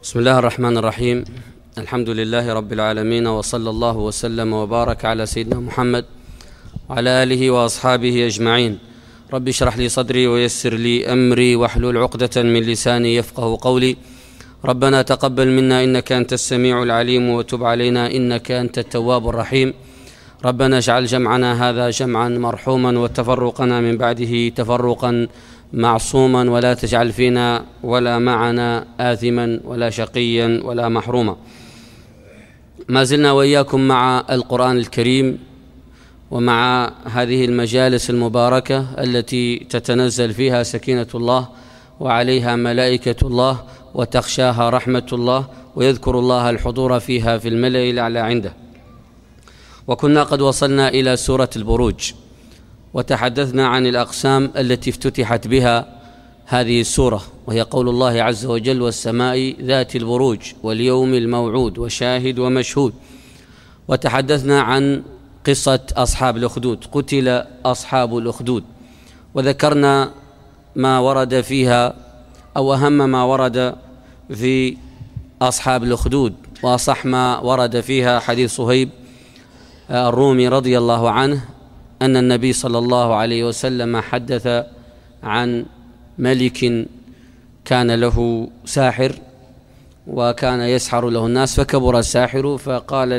بسم الله الرحمن الرحيم. الحمد لله رب العالمين، وصلى الله وسلم وبارك على سيدنا محمد وعلى آله وأصحابه أجمعين. رب اشرح لي صدري ويسر لي أمري واحلل عقدة من لساني يفقه قولي. ربنا تقبل منا إنك أنت السميع العليم، وتب علينا إنك أنت التواب الرحيم. ربنا اجعل جمعنا هذا جمعا مرحوما، وتفرقنا من بعده تفرقا معصوما، ولا تجعل فينا ولا معنا آثما ولا شقيا ولا محروما. ما زلنا وإياكم مع القرآن الكريم، ومع هذه المجالس المباركة التي تتنزل فيها سكينة الله وعليها ملائكة الله وتخشاها رحمة الله، ويذكر الله الحضور فيها في الملأ الأعلى عنده. وكنا قد وصلنا إلى سورة البروج، وتحدثنا عن الأقسام التي افتتحت بها هذه السورة، وهي قول الله عز وجل: والسماء ذات البروج واليوم الموعود وشاهد ومشهود. وتحدثنا عن قصة أصحاب الأخدود، قتل أصحاب الأخدود، وذكرنا ما ورد فيها أو أهم ما ورد في أصحاب الأخدود، وأصح ما ورد فيها حديث صهيب الرومي رضي الله عنه أن النبي صلى الله عليه وسلم حدث عن ملك كان له ساحر، وكان يسحر له الناس، فكبر الساحر فقال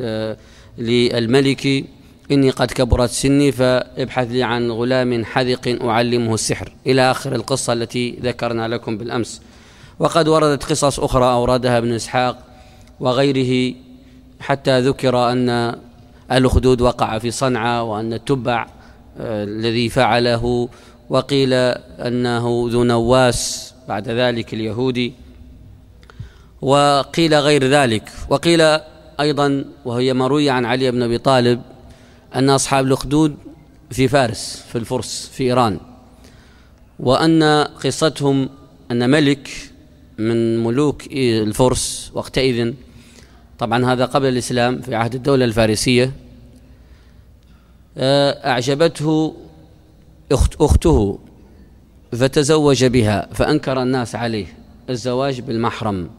للملك: إني قد كبرت سني، فابحث لي عن غلام حذق أعلمه السحر، إلى آخر القصة التي ذكرنا لكم بالأمس. وقد وردت قصص أخرى أوردها ابن إسحاق وغيره، حتى ذكر أن الأخدود وقع في صنعاء، وأن التبع الذي فعله، وقيل أنه ذو نواس بعد ذلك اليهودي، وقيل غير ذلك. وقيل أيضا، وهي مروية عن علي بن أبي طالب، أن أصحاب الأخدود في فارس، في الفرس في إيران، وأن قصتهم أن ملك من ملوك الفرس وقتئذ، طبعا هذا قبل الإسلام في عهد الدولة الفارسية، أعجبته أخته فتزوج بها، فأنكر الناس عليه الزواج بالمحرم،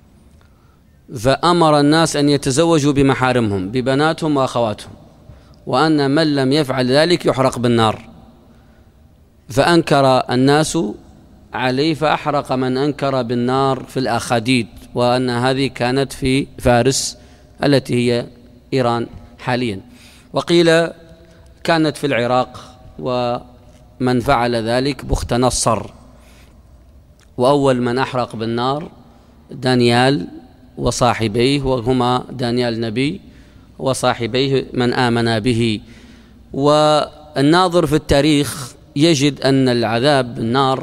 فأمر الناس أن يتزوجوا بمحارمهم، ببناتهم وأخواتهم، وأن من لم يفعل ذلك يحرق بالنار. فأنكر الناس عليه، فأحرق من أنكر بالنار في الأخاديد، وأن هذه كانت في فارس التي هي إيران حاليا. وقيل كانت في العراق، ومن فعل ذلك بخت نصر. وأول من أحرق بالنار دانيال وصاحبيه، وهما دانيال النبي وصاحبيه من آمن به. والناظر في التاريخ يجد أن العذاب بالنار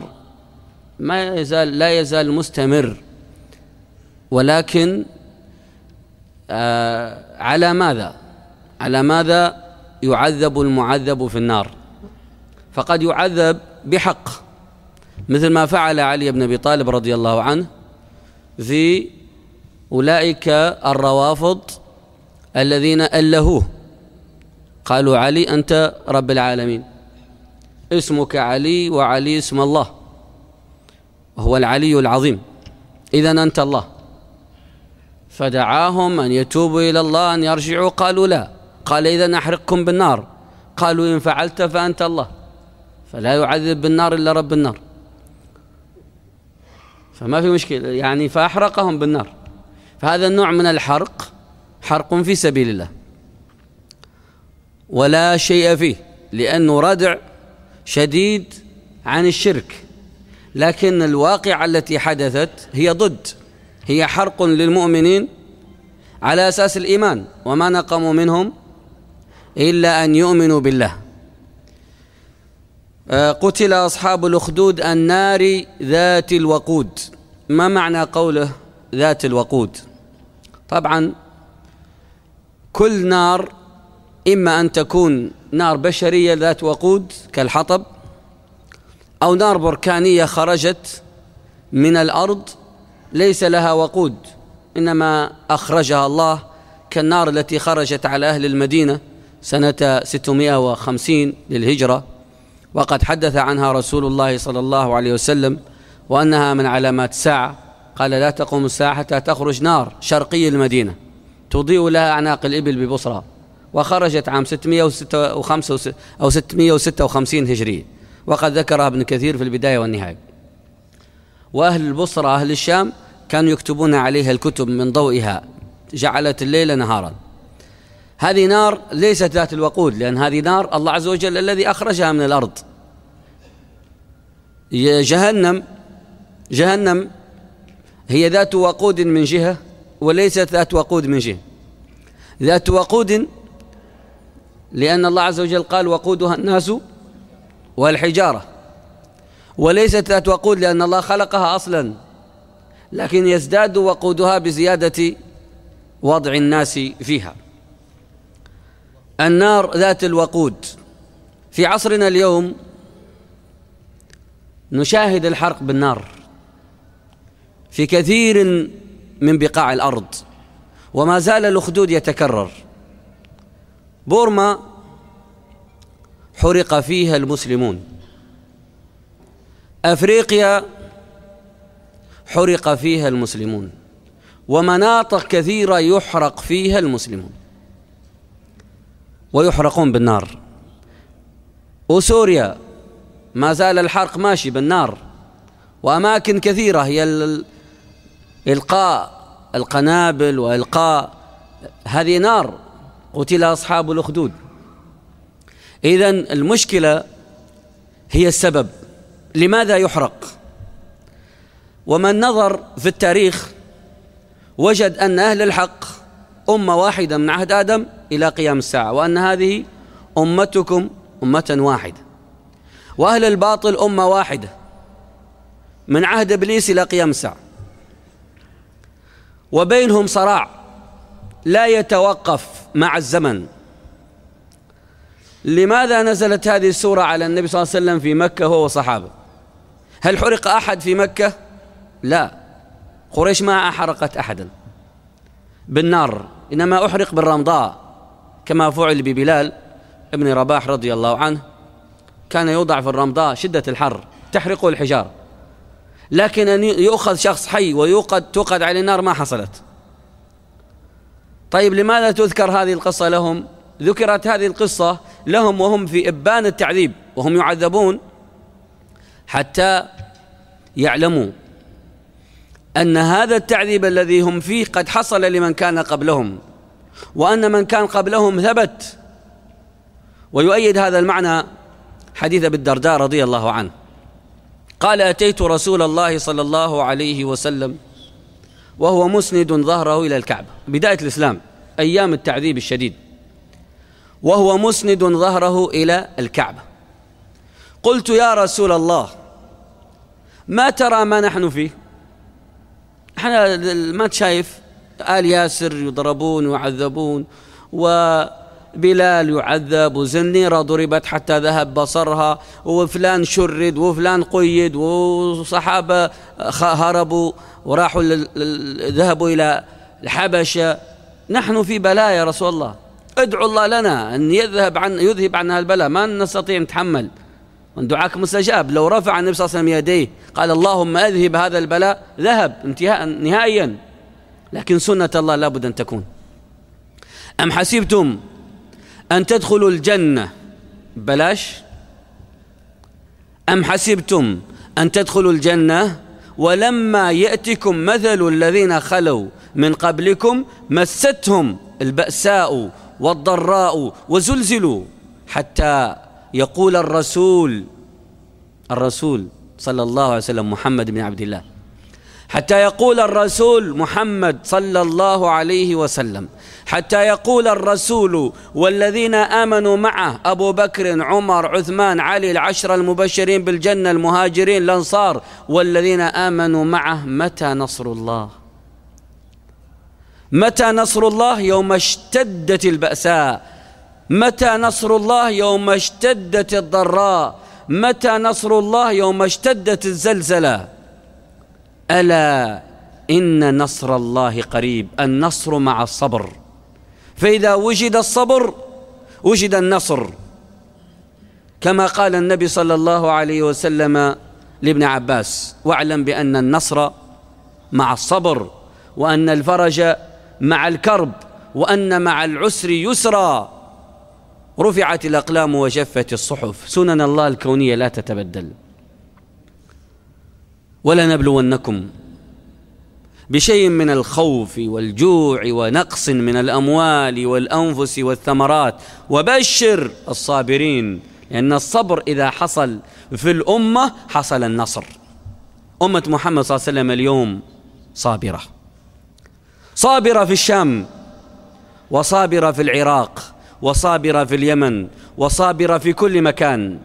لا يزال مستمر، ولكن على ماذا يعذب المعذب في النار؟ فقد يعذب بحق، مثل ما فعل علي بن أبي طالب رضي الله عنه في أولئك الروافض الذين ألهوه، قالوا: علي أنت رب العالمين، اسمك علي، وعلي اسم الله، هو العلي العظيم، إذن أنت الله. فدعاهم أن يتوبوا إلى الله، أن يرجعوا، قالوا لا. قال: إذن أحرقكم بالنار. قالوا: إن فعلت فأنت الله، فلا يعذب بالنار إلا رب النار، فما في مشكلة يعني. فأحرقهم بالنار. فهذا النوع من الحرق حرق في سبيل الله، ولا شيء فيه، لأنه ردع شديد عن الشرك. لكن الواقعة التي حدثت هي ضد، هي حرق للمؤمنين على أساس الإيمان، وما نقموا منهم إلا أن يؤمنوا بالله. قتل أصحاب الأخدود النار ذات الوقود. ما معنى قوله ذات الوقود؟ طبعا كل نار إما أن تكون نار بشرية ذات وقود كالحطب، أو نار بركانية خرجت من الأرض ليس لها وقود، إنما أخرجها الله، كالنار التي خرجت على أهل المدينة سنة 650 للهجرة، وقد حدث عنها رسول الله صلى الله عليه وسلم، وأنها من علامات الساعة، قال لا تقوم الساعة حتى تخرج نار شرقي المدينة تضيء لها أعناق الإبل ببصرى، وخرجت عام 606 أو 656 هجرية، وقد ذكرها ابن كثير في البداية والنهاية. وأهل البصرة أهل الشام كانوا يكتبون عليها الكتب من ضوئها، جعلت الليل نهارا. هذه نار ليست ذات الوقود، لأن هذه نار الله عز وجل الذي أخرجها من الأرض. جهنم هي ذات وقود من جهة وليست ذات وقود من جهة. ذات وقود لأن الله عز وجل قال وقودها الناس والحجارة، وليست ذات وقود لأن الله خلقها أصلا، لكن يزداد وقودها بزيادة وضع الناس فيها. النار ذات الوقود. في عصرنا اليوم نشاهد الحرق بالنار في كثير من بقاع الأرض، وما زال الأخدود يتكرر. بورما حرق فيها المسلمون، أفريقيا حرق فيها المسلمون، ومناطق كثيرة يحرق فيها المسلمون ويحرقون بالنار. وسوريا ما زال الحرق ماشي بالنار، وأماكن كثيرة هي إلقاء القنابل وإلقاء هذه نار، قتل أصحاب الأخدود. إذن المشكلة هي السبب لماذا يحرق. ومن نظر في التاريخ وجد أن أهل الحق أمة واحدة من عهد آدم إلى قيام الساعة، وأن هذه أمتكم أمة واحدة، وأهل الباطل أمة واحدة من عهد إبليس إلى قيام الساعة، وبينهم صراع لا يتوقف مع الزمن. لماذا نزلت هذه السورة على النبي صلى الله عليه وسلم في مكة هو وصحابه؟ هل حرق أحد في مكة؟ لا، قريش ما أحرقت أحدا بالنار، إنما أحرق بالرمضاء كما فعل ببلال ابن رباح رضي الله عنه، كان يوضع في الرمضاء شدة الحر تحرقه الحجارة، لكن أن يؤخذ شخص حي توقد عليه النار ما حصلت. طيب لماذا تذكر هذه القصة لهم؟ ذكرت هذه القصة لهم وهم في إبان التعذيب وهم يعذبون، حتى يعلموا أن هذا التعذيب الذي هم فيه قد حصل لمن كان قبلهم، وأن من كان قبلهم ثبت. ويؤيد هذا المعنى حديث أبي الدرداء رضي الله عنه قال أتيت رسول الله صلى الله عليه وسلم وهو مسند ظهره إلى الكعبة، بداية الإسلام أيام التعذيب الشديد، وهو مسند ظهره إلى الكعبة. قلت يا رسول الله ما ترى ما نحن فيه؟ احنا ما تشايف آل ياسر يضربون ويعذبون، وبلال يعذب، وزنيرة ضربت حتى ذهب بصرها، وفلان شرد، وفلان قيد، وصحابة هربوا وراحوا ذهبوا إلى الحبشة. نحن في بلاء يا رسول الله، ادعو الله لنا أن يذهب عنا البلاء، ما نستطيع نتحمل، دعاك مستجاب. لو رفع النبي صلى الله عليه وسلم يديه قال اللهم أذهب هذا البلاء ذهب انتهاء نهائيا، لكن سنة الله لابد أن تكون. أم حسبتم أن تدخلوا الجنة بلاش؟ أم حسبتم أن تدخلوا الجنة ولما يأتكم مثل الذين خلوا من قبلكم مستهم البأساء والضراء وزلزلوا حتى يقول الرسول صلى الله عليه وسلم محمد بن عبد الله، حتى يقول الرسول محمد صلى الله عليه وسلم، حتى يقول الرسول والذين آمنوا معه أبو بكر عمر عثمان علي العشرة المبشرين بالجنة المهاجرين الأنصار والذين آمنوا معه متى نصر الله؟ متى نصر الله؟ يوم اشتدت البأساء. متى نصر الله؟ يوم اشتدت الضراء. متى نصر الله؟ يوم اشتدت الزلزلة. ألا إن نصر الله قريب. النصر مع الصبر، فإذا وجد الصبر وجد النصر، كما قال النبي صلى الله عليه وسلم لابن عباس واعلم بأن النصر مع الصبر، وأن الفرج مع الكرب، وأن مع العسر يسرا. رفعت الأقلام وجفت الصحف. سنن الله الكونية لا تتبدل. ولنبلونكم بشيء من الخوف والجوع ونقص من الأموال والأنفس والثمرات وبشر الصابرين، لأن الصبر إذا حصل في الأمة حصل النصر. أمة محمد صلى الله عليه وسلم اليوم صابرة، صابرة في الشام، وصابرة في العراق، وصابرة في اليمن، وصابرة في كل مكان،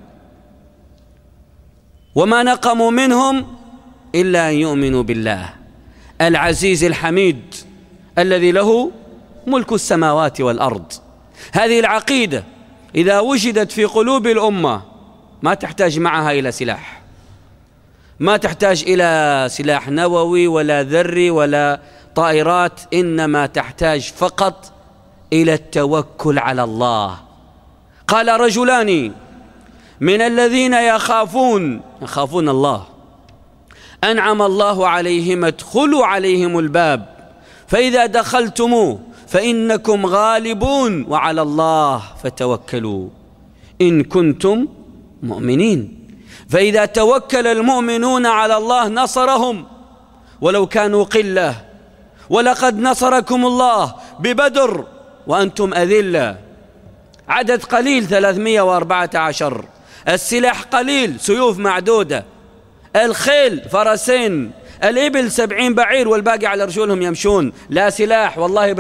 وما نقموا منهم إلا أن يؤمنوا بالله العزيز الحميد الذي له ملك السماوات والأرض. هذه العقيدة إذا وجدت في قلوب الأمة ما تحتاج معها إلى سلاح، ما تحتاج إلى سلاح نووي ولا ذري ولا طائرات، إنما تحتاج فقط إلى التوكل على الله. قال رجلان من الذين يخافون الله أنعم الله عليهم ادخلوا عليهم الباب فإذا دخلتموه فإنكم غالبون وعلى الله فتوكلوا إن كنتم مؤمنين. فإذا توكل المؤمنون على الله نصرهم ولو كانوا قلة. ولقد نصركم الله ببدر وأنتم أذلة، عدد قليل 314، السلاح قليل، سيوف معدودة، الخيل فرسين، الإبل 70 بعير والباقي على رجولهم يمشون، لا سلاح، والله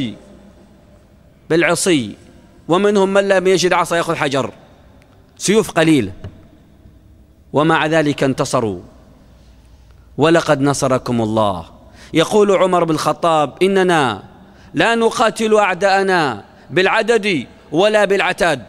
بالعصي، ومنهم من لم يجد عصا يأخذ حجر، سيوف قليلة، ومع ذلك انتصروا. ولقد نصركم الله. يقول عمر بن الخطاب إننا لا نقاتل أعداءنا بالعدد ولا بالعتاد،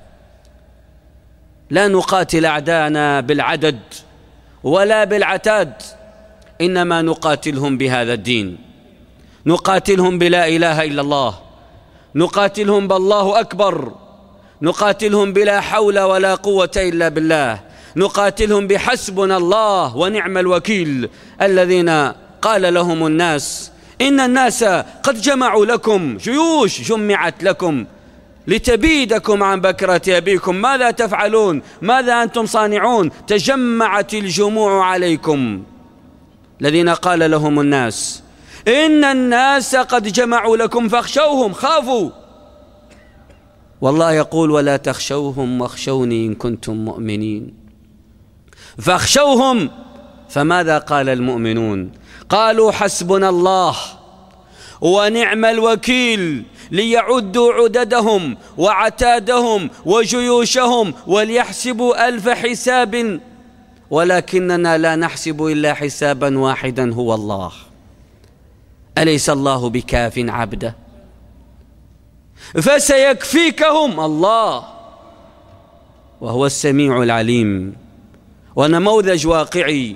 لا نقاتل أعداءنا بالعدد ولا بالعتاد، إنما نقاتلهم بهذا الدين، نقاتلهم بلا إله إلا الله، نقاتلهم بالله أكبر، نقاتلهم بلا حول ولا قوة إلا بالله، نقاتلهم بحسبنا الله ونعم الوكيل. الذين قال لهم الناس إن الناس قد جمعوا لكم، جيوش جمعت لكم لتبيدكم عن بكرة أبيكم، ماذا تفعلون؟ ماذا أنتم صانعون؟ تجمعت الجموع عليكم. الذين قال لهم الناس إن الناس قد جمعوا لكم فاخشوهم، خافوا. والله يقول ولا تخشوهم واخشوني إن كنتم مؤمنين. فاخشوهم. فماذا قال المؤمنون؟ قالوا حسبنا الله ونعم الوكيل، ليعدوا عددهم وعتادهم وجيوشهم وليحسبوا ألف حساب، ولكننا لا نحسب إلا حسابا واحدا هو الله. أليس الله بكاف عبده؟ فسيكفيكهم الله وهو السميع العليم. ونموذج واقعي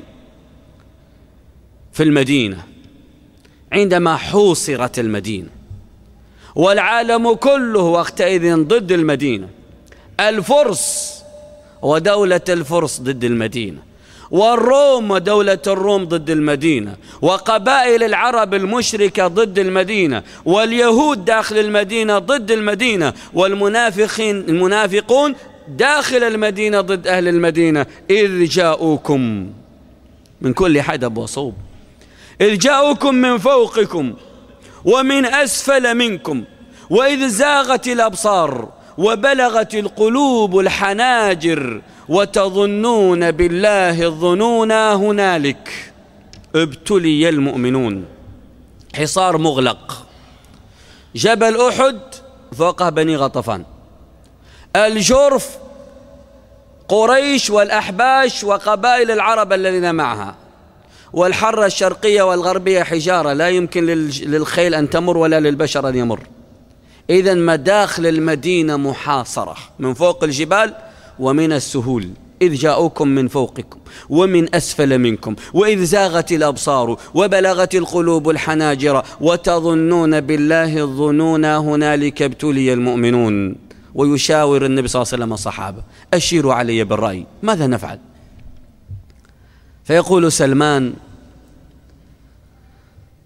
في المدينة عندما حوصرت المدينة والعالم كله وقتئذ ضد المدينة، الفرس ودولة الفرس ضد المدينة، والروم ودولة الروم ضد المدينة، وقبائل العرب المشركة ضد المدينة، واليهود داخل المدينة ضد المدينة، المنافقون داخل المدينة ضد أهل المدينة، إذ جاءوكم من كل حدب وصوب، إذ جاءوكم من فوقكم ومن أسفل منكم، وإذ زاغت الأبصار وبلغت القلوب الحناجر وتظنون بالله الظنونا هنالك ابتلي المؤمنون. حصار مغلق، جبل أحد فوقه بني غطفان، الجرف قريش والأحباش وقبائل العرب الذين معها، والحرة الشرقية والغربية حجارة لا يمكن للخيل أن تمر ولا للبشر أن يمر. إذن مداخل المدينة محاصرة من فوق الجبال ومن السهول. إذ جاءوكم من فوقكم ومن أسفل منكم وإذ زاغت الأبصار وبلغت القلوب الحناجر وتظنون بالله الظنونا هنالك ابتلي المؤمنون. ويشاور النبي صلى الله عليه وسلم الصحابة أشيروا علي بالرأي، ماذا نفعل؟ فيقول سلمان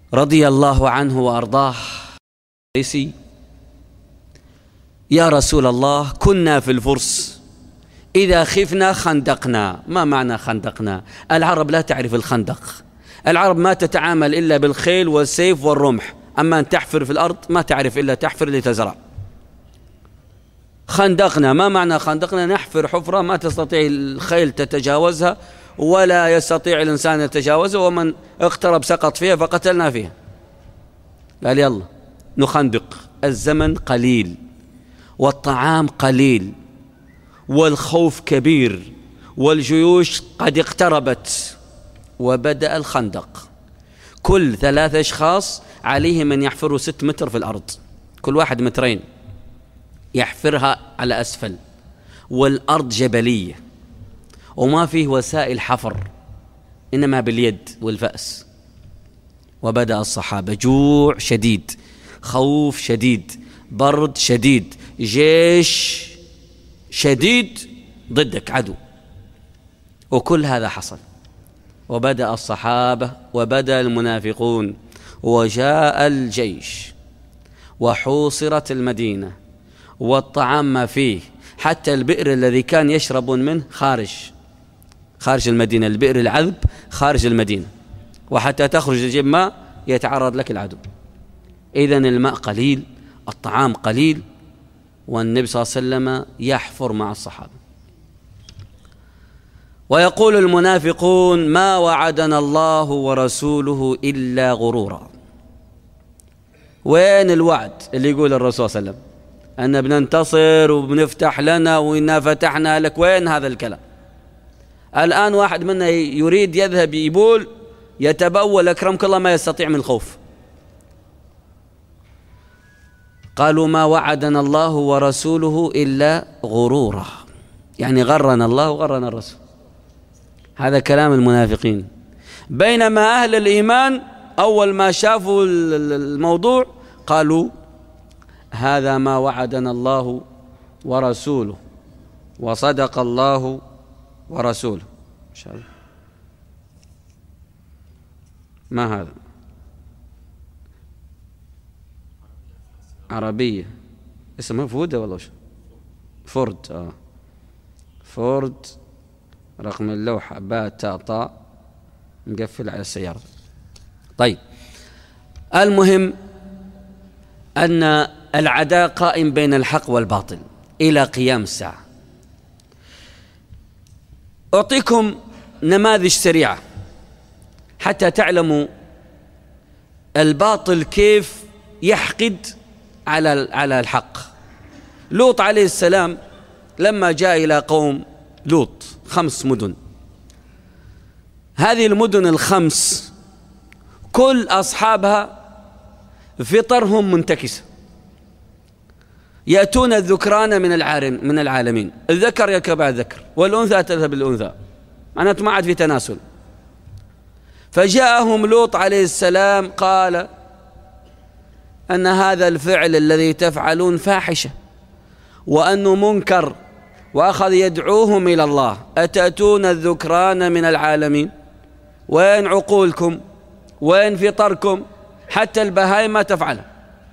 رضي الله عنه وأرضاه يا رسول الله كنا في الفرس إذا خفنا خندقنا. ما معنى خندقنا؟ العرب لا تعرف الخندق، العرب ما تتعامل إلا بالخيل والسيف والرمح، أما أن تحفر في الأرض ما تعرف إلا تحفر لتزرع. خندقنا، ما معنى خندقنا؟ نحفر حفرة ما تستطيع الخيل تتجاوزها ولا يستطيع الإنسان يتجاوزها، ومن اقترب سقط فيها فقتلنا فيها. قال يلا نخندق. الزمن قليل والطعام قليل والخوف كبير والجيوش قد اقتربت، وبدأ الخندق. كل 3 أشخاص عليهم أن يحفروا 6 متر في الأرض، كل واحد 2 مترين يحفرها على أسفل، والأرض جبلية وما فيه وسائل حفر إنما باليد والفأس. وبدأ الصحابة، جوع شديد، خوف شديد، برد شديد، جيش شديد ضدك عدو، وكل هذا حصل. وبدأ الصحابة وبدأ المنافقون، وجاء الجيش وحوصرت المدينة والطعام ما فيه، حتى البئر الذي كان يشربون منه خارج المدينة، البئر العذب خارج المدينة، وحتى تخرج تجيب ماء يتعرض لك العدو. إذن الماء قليل، الطعام قليل، والنبي صلى الله عليه وسلم يحفر مع الصحابة. ويقول المنافقون ما وعدنا الله ورسوله إلا غرورا. وين الوعد اللي يقول الرسول صلى الله عليه وسلم أن بننتصر وبنفتح لنا وإنا فتحنا لك؟ وين هذا الكلام؟ الآن واحد منا يريد يذهب يبول يتبول أكرمك الله ما يستطيع من الخوف. قالوا ما وعدنا الله ورسوله إلا غرورا، يعني غرنا الله وغرنا الرسول. هذا كلام المنافقين. بينما أهل الإيمان أول ما شافوا الموضوع قالوا هذا ما وعدنا الله ورسوله وصدق الله ورسوله. إن شاء الله. ما هذا؟ عربية اسمها فودة ولا شو؟ فورد. فورد، رقم اللوحة باء تاء طاء، مقفل على السيارة. طيب، المهم أن العداء قائم بين الحق والباطل إلى قيام الساعة. أعطيكم نماذج سريعة حتى تعلموا الباطل كيف يحقد على الحق. لوط عليه السلام لما جاء إلى قوم لوط 5 مدن، هذه المدن ال5 كل أصحابها فطرهم منتكسة، يأتون الذكران من العالمين، الذكر يركب على الذكر والأنثى تذهب الأنثى، معناته ما عاد في تناسل. فجاءهم لوط عليه السلام قال أن هذا الفعل الذي تفعلون فاحشة وأنه منكر، وأخذ يدعوهم إلى الله. أتأتون الذكران من العالمين؟ وين عقولكم؟ وين فطركم؟ حتى البهائم ما تفعل.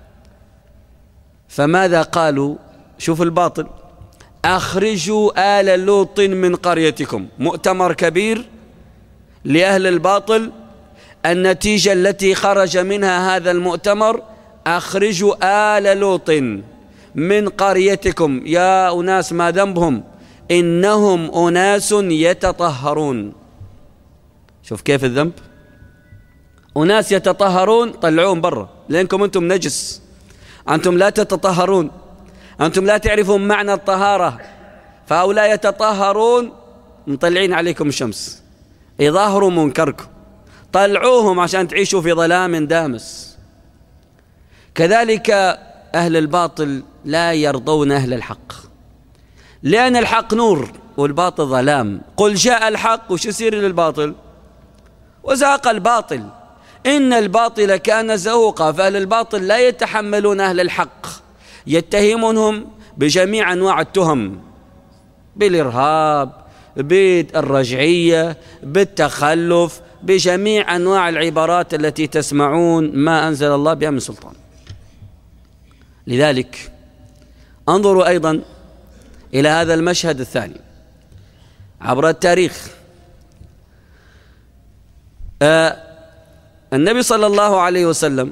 فماذا قالوا؟ شوف الباطل، أخرجوا آل لوط من قريتكم. مؤتمر كبير لأهل الباطل، النتيجة التي خرج منها هذا المؤتمر أخرجوا آل لوط من قريتكم. يا أناس ما ذنبهم؟ إنهم أناس يتطهرون. شوف كيف الذنب، أناس يتطهرون، طلعوهم برا لأنكم أنتم نجس، أنتم لا تتطهرون، أنتم لا تعرفون معنى الطهارة. فهؤلاء يتطهرون مطلعين عليكم الشمس، يظاهروا منكركم، طلعوهم عشان تعيشوا في ظلام دامس. كذلك أهل الباطل لا يرضون أهل الحق، لأن الحق نور والباطل ظلام. قل جاء الحق، وش يصير للباطل؟ وزهق الباطل، إن الباطل كان زهوقا. فأهل الباطل لا يتحملون أهل الحق، يتهمونهم بجميع أنواع التهم، بالإرهاب، بالرجعية، بالتخلف، بجميع أنواع العبارات التي تسمعون ما أنزل الله بها من سلطان. لذلك انظروا أيضا إلى هذا المشهد الثاني عبر التاريخ. النبي صلى الله عليه وسلم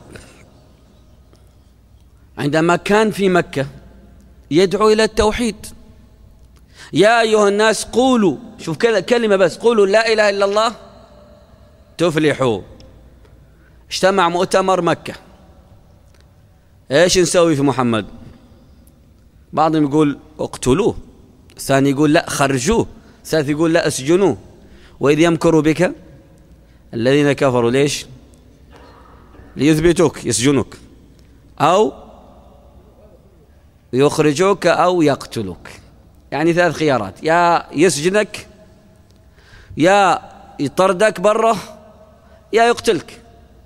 عندما كان في مكة يدعو إلى التوحيد. يا أيها الناس قولوا، شوف كلمة بس، قولوا لا إله إلا الله تفلحوا. اجتمع مؤتمر مكة، ايش نسوي في محمد؟ بعضهم يقول اقتلوه، الثاني يقول لا خرجوه، الثالث يقول لا اسجنوه. وإذ يمكر بك الذين كفروا، ليش؟ ليثبتوك، يسجنوك أو يخرجوك أو يقتلوك. يعني 3 خيارات، يا يسجنك، يا يطردك برا، يا يقتلك.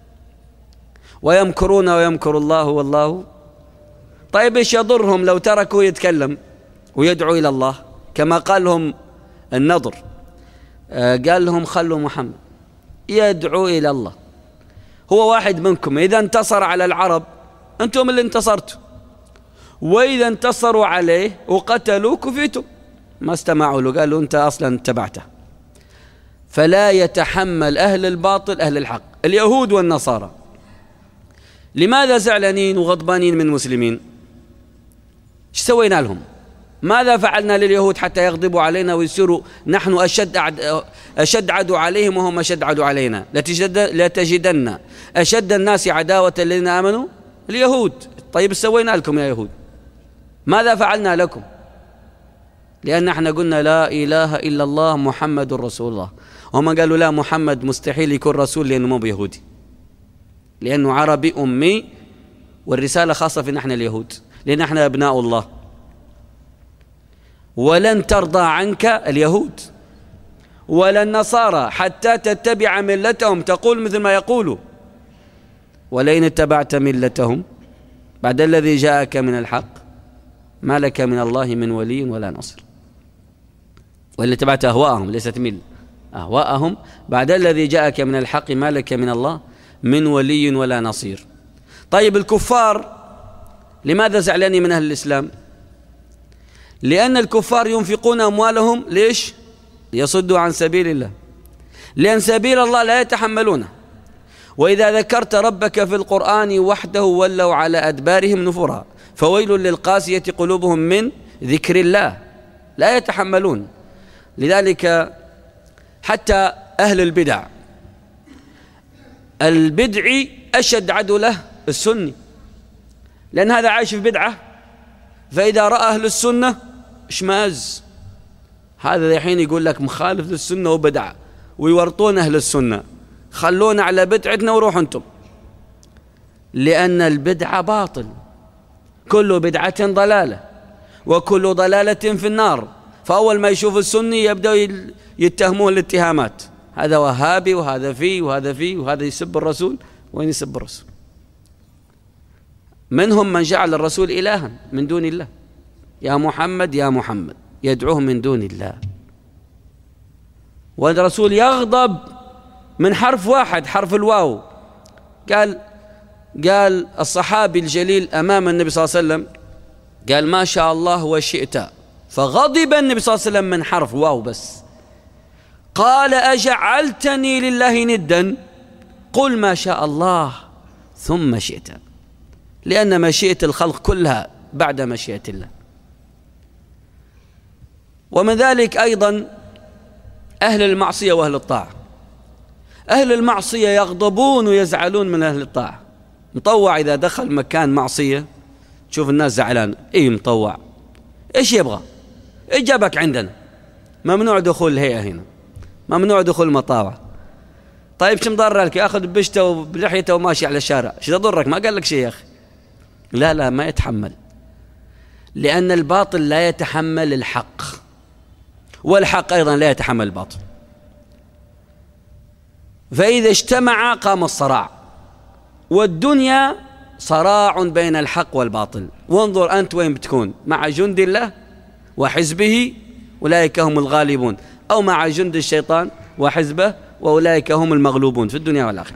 ويمكرون ويمكر الله والله. طيب ايش يضرهم لو تركوا يتكلم ويدعو إلى الله؟ كما قال لهم النضر، قال لهم خلوا محمد يدعو إلى الله، هو واحد منكم، إذا انتصر على العرب أنتم اللي انتصرتوا، وإذا انتصروا عليه وقتلوا كفيتم. ما استمعوا له، قالوا أنت أصلا اتبعته. فلا يتحمل أهل الباطل أهل الحق، اليهود والنصارى. لماذا زعلانين وغضبانين من المسلمين؟ ايش سوينا لهم؟ ماذا فعلنا لليهود حتى يغضبوا علينا ويصيروا نحن أشد عدو عليهم وهم أشد عدو علينا؟ لتجدن أشد الناس عداوة الذين آمنوا اليهود. طيب سوينا لكم يا يهود؟ ماذا فعلنا لكم؟ لأن احنا قلنا لا إله إلا الله محمد رسول الله، هم قالوا لا، محمد مستحيل يكون رسول لأنه مو بيهودي، لأنه عربي أمي، والرسالة خاصة في نحن اليهود لأن احنا أبناء الله. ولن ترضى عنك اليهود ولا النصارى حتى تتبع ملتهم، تقول مثل ما يقولوا، ولئن اتبعت ملتهم بعد الذي جاءك من الحق ما لك من الله من ولي ولا نصر. وإن اتبعت أهواءهم، ليست ملة، أهواءهم بعد الذي جاءك من الحق ما لك من الله من ولي ولا نصير. طيب الكفار لماذا زعلانين من أهل الإسلام؟ لأن الكفار ينفقون أموالهم ليش؟ ليصدوا عن سبيل الله، لأن سبيل الله لا يتحملونه. وإذا ذكرت ربك في القرآن وحده ولوا على أدبارهم نفورا، فويل للقاسية قلوبهم من ذكر الله، لا يتحملون. لذلك حتى أهل البدع، البدعي أشد عدو له السني، لأن هذا عايش في بدعة، فإذا رأى أهل السنة اشماز. هذا الحين يقول لك مخالف للسنة وبدعة، ويورطون أهل السنة، خلونا على بدعتنا وروحوا أنتم، لأن البدعة باطل، كل بدعة ضلالة وكل ضلالة في النار. فأول ما يشوف السني يبدأ يتهمون الاتهامات، هذا وهابي وهذا فيه وهذا فيه وهذا يسب الرسول. وين يسب الرسول؟ منهم من جعل الرسول إلها من دون الله، يا محمد يا محمد، يدعوه من دون الله. والرسول يغضب من حرف واحد، حرف الواو. قال الصحابي الجليل أمام النبي صلى الله عليه وسلم، قال ما شاء الله وشئت، فغضب النبي صلى الله عليه وسلم من حرف واو بس. قال أجعلتني لله ندا؟ قل ما شاء الله ثم شئت، لأن مشيئة الخلق كلها بعد مشيئة الله. ومن ذلك أيضا أهل المعصية وأهل الطاعة. أهل المعصية يغضبون ويزعلون من أهل الطاعة. مطوع إذا دخل مكان معصية تشوف الناس زعلان، إيه مطوع إيش يبغى؟ إيه جابك عندنا؟ ممنوع دخول الهيئة هنا، ممنوع دخول المطاوع. طيب شو مضر لك؟ ياخذ بشته وبلحيته وماشي على الشارع، شو يضرك؟ ما قال لك شيء يا أخي. لا ما يتحمل، لأن الباطل لا يتحمل الحق، والحق أيضا لا يتحمل الباطل. فإذا اجتمع قام الصراع، والدنيا صراع بين الحق والباطل. وانظر أنت وين بتكون، مع جند الله وحزبه أولئك هم الغالبون، أو مع جند الشيطان وحزبه وأولئك هم المغلوبون في الدنيا والآخرة.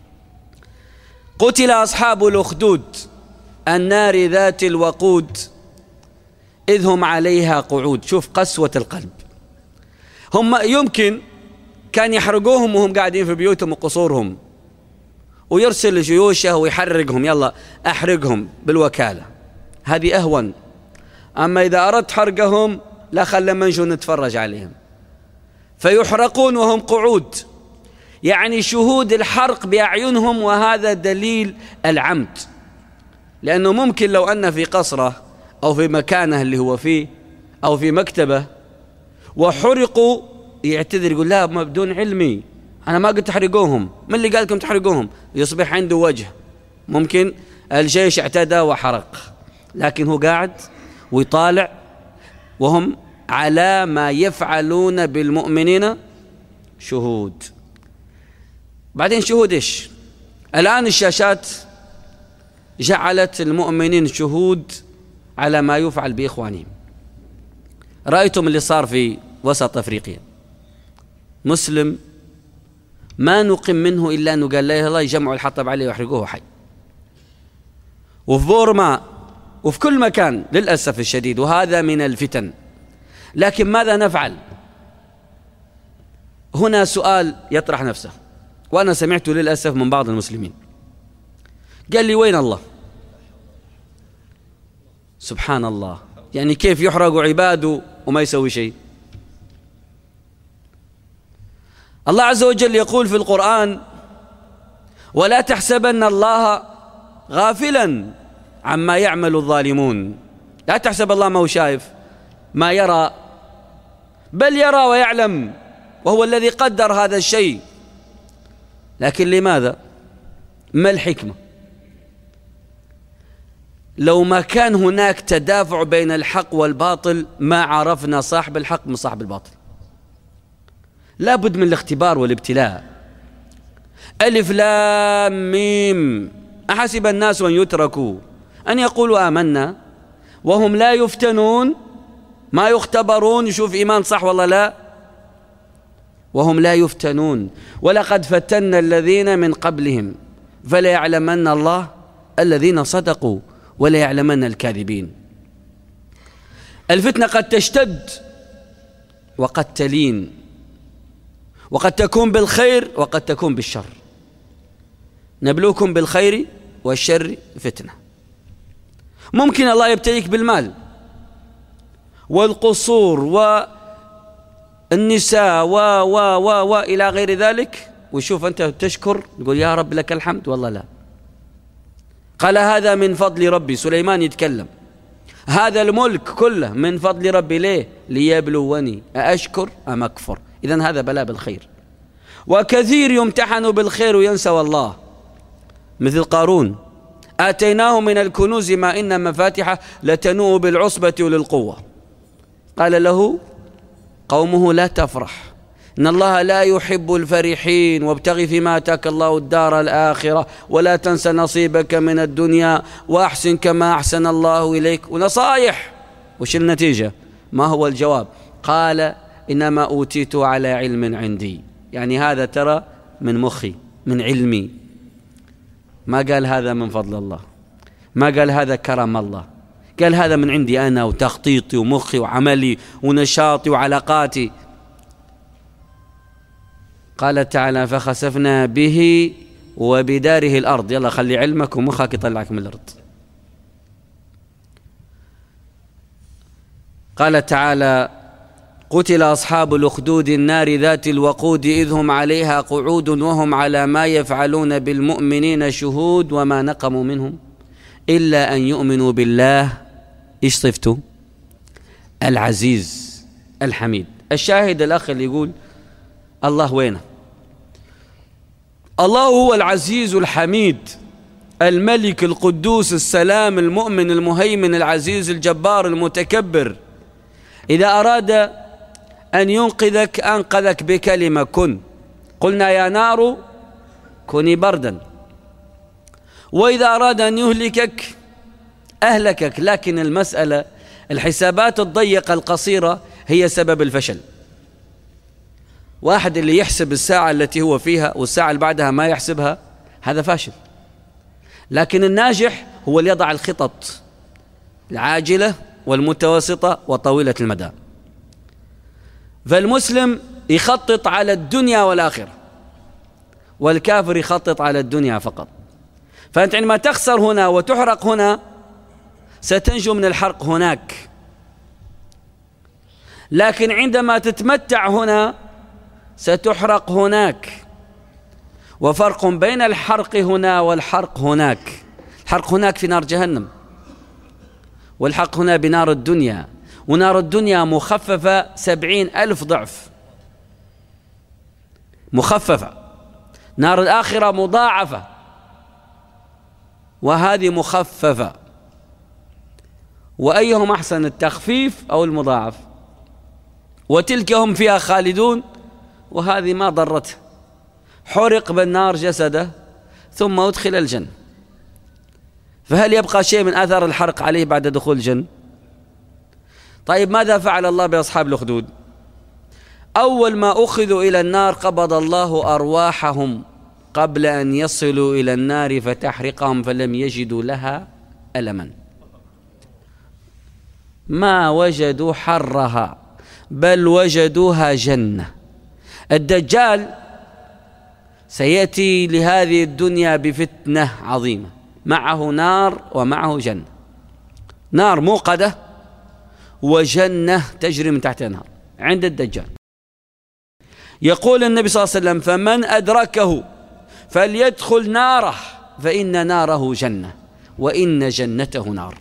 قتل أصحاب الأخدود النار ذات الوقود إذ هم عليها قعود. شوف قسوة القلب. هم يمكن كان يحرقوهم وهم قاعدين في بيوتهم وقصورهم، ويرسل جيوشه ويحرقهم، يلا أحرقهم بالوكالة، هذه أهون. أما إذا أردت حرقهم لا، خلنا منجو نتفرج عليهم. فيحرقون وهم قعود، يعني شهود الحرق بأعينهم، وهذا دليل العمد. لأنه ممكن لو أن في قصره أو في مكانه اللي هو فيه أو في مكتبه وحرقوا يعتذر، يقول لا بدون علمي، أنا ما قلت تحرقوهم، من اللي قال لكم تحرقوهم؟ يصبح عنده وجه، ممكن الجيش اعتدى وحرق، لكن هو قاعد ويطالع وهم على ما يفعلون بالمؤمنين شهود. بعدين شهود إيش؟ الآن الشاشات جعلت المؤمنين شهود على ما يفعل بإخوانهم. رأيتم اللي صار في وسط أفريقيا، مسلم ما نقم منه إلا أنه قال لا الله يجمعوا الحطب عليه ويحرقوه حي. وفي بورما وفي كل مكان للأسف الشديد، وهذا من الفتن. لكن ماذا نفعل؟ هنا سؤال يطرح نفسه، وأنا سمعته للأسف من بعض المسلمين، قال لي وين الله؟ سبحان الله، يعني كيف يحرقوا عباده وما يسوي شيء؟ الله عز وجل يقول في القرآن: ولا تحسبن الله غافلا عما يعمل الظالمون. لا تحسب الله ما هو شايف، ما يرى، بل يرى ويعلم، وهو الذي قدر هذا الشيء. لكن لماذا؟ ما الحكمة؟ لو ما كان هناك تدافع بين الحق والباطل ما عرفنا صاحب الحق من صاحب الباطل. لا بد من الاختبار والابتلاء. ألف لام ميم، أحسب الناس أن يتركوا أن يقولوا آمنا وهم لا يفتنون، ما يختبرون يشوف إيمان صح والله لا، وهم لا يفتنون. ولقد فتنا الذين من قبلهم فلا يعلمن الله الذين صدقوا ولا يعلمن الكاذبين. الفتنة قد تشتد وقد تلين، وقد تكون بالخير وقد تكون بالشر. نبلوكم بالخير والشر فتنة. ممكن الله يبتليك بالمال والقصور والنساء إلى غير ذلك، وشوف أنت تشكر تقول يا رب لك الحمد، والله لا. قال هذا من فضل ربي. سليمان يتكلم هذا الملك كله من فضل ربي. ليه؟ ليبلوني أأشكر أم أكفر. إذن هذا بلاء بالخير. وكثير يمتحن بالخير وينسى الله، مثل قارون: آتيناه من الكنوز ما إن مفاتحه لتنوء بالعصبة وللقوة. قال له قومه: لا تفرح، إن الله لا يحب الفرحين، وابتغ فيما آتاك الله الدار الآخرة ولا تنس نصيبك من الدنيا وأحسن كما أحسن الله إليك. ونصائح. وش النتيجة؟ ما هو الجواب؟ قال: إنما أوتيت على علم عندي، يعني هذا ترى من مخي من علمي. ما قال هذا من فضل الله، ما قال هذا كرم الله، قال هذا من عندي أنا وتخطيطي ومخي وعملي ونشاطي وعلاقاتي. قال تعالى: فخسفنا به وبداره الأرض. يلا خلي علمك ومخك يطلعك من الأرض. قال تعالى: قتل أصحاب الأخدود النار ذات الوقود إذ هم عليها قعود وهم على ما يفعلون بالمؤمنين شهود وما نقموا منهم إلا أن يؤمنوا بالله. إيش صفته؟ العزيز الحميد. الشاهد الأخ اللي يقول الله وينه؟ الله هو العزيز الحميد، الملك القدوس السلام المؤمن المهيمن العزيز الجبار المتكبر. إذا أراد أن ينقذك أنقذك بكلمة كن. قلنا يا نار كوني بردا. وإذا أراد أن يهلكك أهلكك. لكن المسألة الحسابات الضيقة القصيرة هي سبب الفشل. واحد اللي يحسب الساعة التي هو فيها والساعة اللي بعدها ما يحسبها، هذا فاشل. لكن الناجح هو اللي يضع الخطط العاجلة والمتوسطة وطويلة المدى. فالمسلم يخطط على الدنيا والآخرة، والكافر يخطط على الدنيا فقط. فأنت عندما تخسر هنا وتحرق هنا ستنجو من الحرق هناك، لكن عندما تتمتع هنا ستحرق هناك. وفرق بين الحرق هنا والحرق هناك. الحرق هناك في نار جهنم، والحرق هنا بنار الدنيا، ونار الدنيا مخففة 70,000 ضعف، مخففة. نار الآخرة مضاعفة، وهذه مخففة. وأيهم أحسن، التخفيف أو المضاعف؟ وتلك هم فيها خالدون، وهذه ما ضرته، حرق بالنار جسده ثم أدخل الجنة. فهل يبقى شيء من أثر الحرق عليه بعد دخول الجنة؟ طيب ماذا فعل الله بأصحاب الأخدود؟ أول ما أخذوا إلى النار قبض الله أرواحهم قبل أن يصلوا إلى النار فتحرقهم، فلم يجدوا لها ألما، ما وجدوا حرها بل وجدوها جنة. الدجال سيأتي لهذه الدنيا بفتنة عظيمة، معه نار ومعه جنة، نار موقدة وجنة تجري من تحت النار عند الدجال. يقول النبي صلى الله عليه وسلم: فمن أدركه فليدخل ناره فإن ناره جنة وإن جنته نار.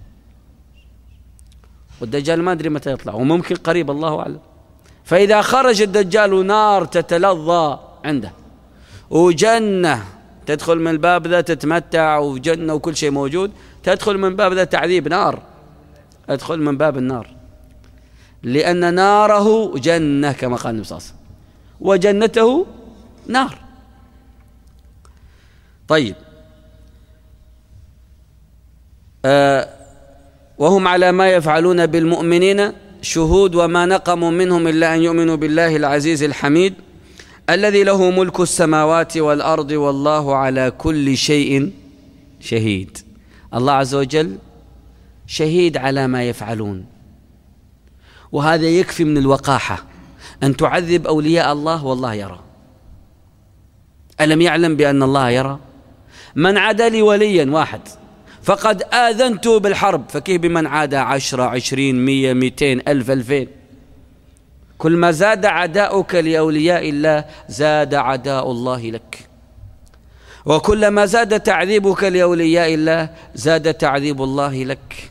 والدجال ما أدري متى يطلع، وممكن قريب، الله أعلم. فإذا خرج الدجال نار تتلظى عنده، وجنة تدخل من الباب ذا تتمتع، وجنة وكل شيء موجود، تدخل من باب ذا تعذيب نار، أدخل من باب النار، لأن ناره جنة كما قال النبي صلى الله عليه وسلم، وجنته نار. طيب، وهم على ما يفعلون بالمؤمنين شهود وما نقموا منهم إلا أن يؤمنوا بالله العزيز الحميد الذي له ملك السماوات والأرض والله على كل شيء شهيد. الله عز وجل شهيد على ما يفعلون، وهذا يكفي من الوقاحة أن تعذب أولياء الله والله يرى. ألم يعلم بأن الله يرى؟ من عادى لي وليا واحد فقد آذنته بالحرب، فكيف بمن عادى 10 20 100 200 1000 2000؟ كل ما زاد عداؤك لأولياء الله زاد عداء الله لك، وكلما زاد تعذيبك لأولياء الله زاد تعذيب الله لك.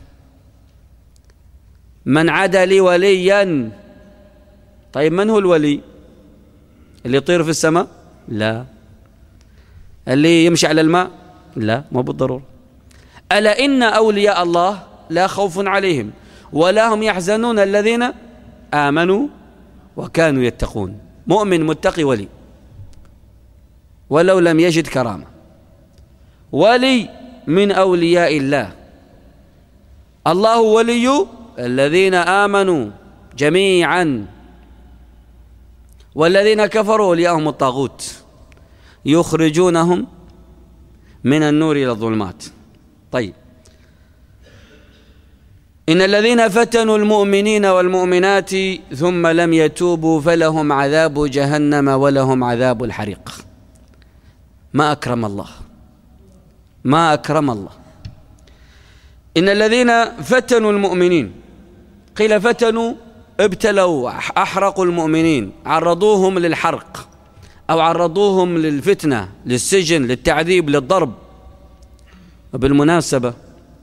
من عادى لي وليا، طيب من هو الولي؟ اللي يطير في السماء؟ لا. اللي يمشي على الماء؟ لا، مو بالضرورة. ألا إن أولياء الله لا خوف عليهم ولا هم يحزنون الذين آمنوا وكانوا يتقون. مؤمن متقي ولي ولو لم يجد كرامة، ولي من أولياء الله. الله ولي الذين آمنوا جميعا، والذين كفروا أولياءهم الطاغوت يخرجونهم من النور إلى الظلمات. طيب، إن الذين فتنوا المؤمنين والمؤمنات ثم لم يتوبوا فلهم عذاب جهنم ولهم عذاب الحريق. ما أكرم الله، ما أكرم الله. إن الذين فتنوا المؤمنين، قيل فتنوا ابتلوا، أحرقوا المؤمنين، عرضوهم للحرق أو عرضوهم للفتنة، للسجن، للتعذيب، للضرب. وبالمناسبة